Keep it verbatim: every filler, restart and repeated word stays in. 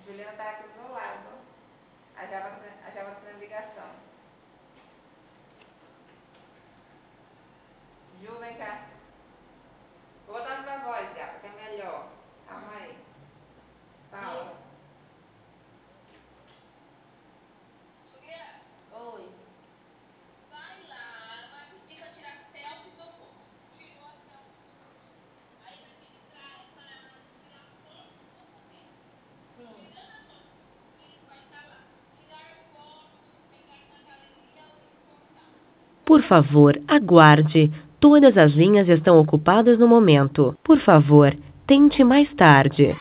Juliana tá aqui do meu lado. A Java, a Java tá na ligação. Ju, vem cá. Vou botar na minha voz, Java, que é melhor. Calma aí. Fala. Juliana. Oi. Vai lá, ela vai pedir pra tirar selfie do posto. Tirou a selfie do posto. Aí vai pedir pra, pra ela tirar foto do documento. Sim. Tirando a foto do documento, vai estar lá. Tirar foto do documento na galeria horizontal. Por favor, aguarde. Todas as linhas estão ocupadas no momento. Por favor, tente mais tarde.